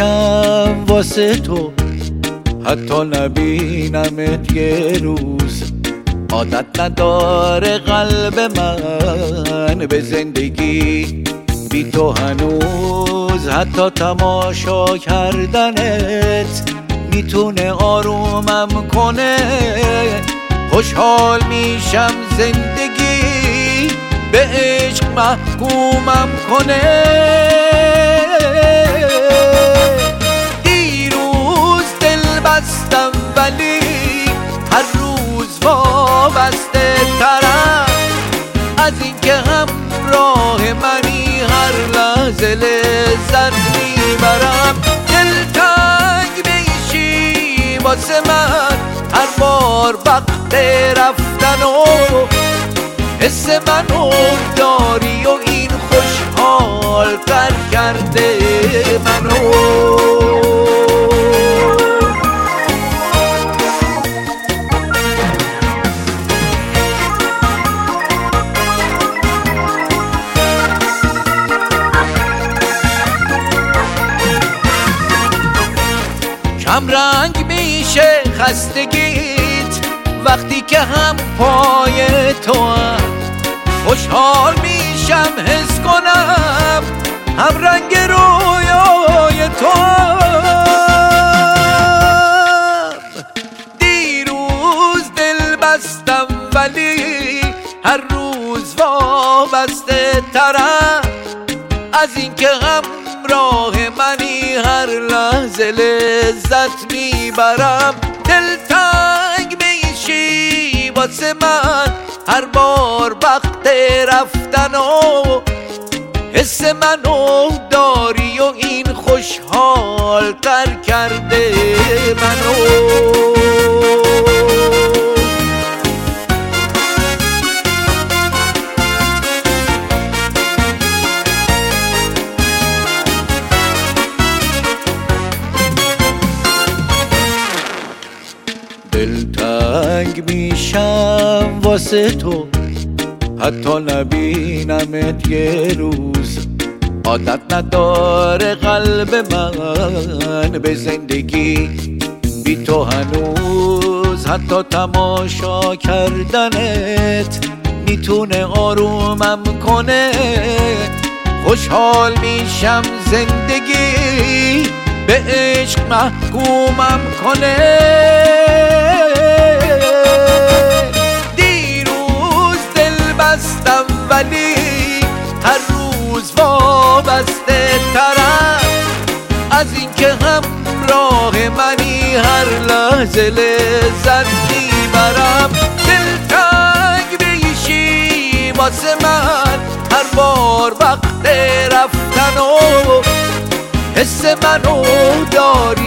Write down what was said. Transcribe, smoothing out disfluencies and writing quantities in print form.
میشم واسه تو، حتی نبینمت یه روز. عادت نداره قلب من به زندگی بی تو هنوز، حتی تماشا کردنت میتونه آرومم کنه. خوشحال میشم زندگی به عشق محکومم کنه. دیروز دل بستم ولی هر روز وابسته ترم از اینکه همراه منی، هر لحظه لذت میبرم. دلتنگ میشی واسه من هر بار وقت رفتن و حس منو داری و این خوشحال تر کرده منو. کم رنگ میشه خستگیت وقتی که هم پای تو هم. خوشحال میشم حس کنم هم رنگ رویای تو هم. دیروز دل بستم ولی هر روز وابسته ترم از اینکه همراه منی، هر لحظه لذت میبرم. دلتنگ میشی واسه من هر بار وقت رفتن و حس منو داری و این خوشحال تر کرده منو. دلتنگ میشم واسه تو، حتی نبینمت یه روز. عادت نداره قلب من به زندگی بی تو هنوز، حتی تماشا کردنت میتونه آرومم کنه. خوشحال میشم زندگی به عشق محکومم کنه. دیروز دل بستم ولی هر روز وابسته ترم از اینکه همراه منی، هر لحظه لذت میبرم. دلتنگ میشی واسه من هر بار وقت رفتن و حس منو داری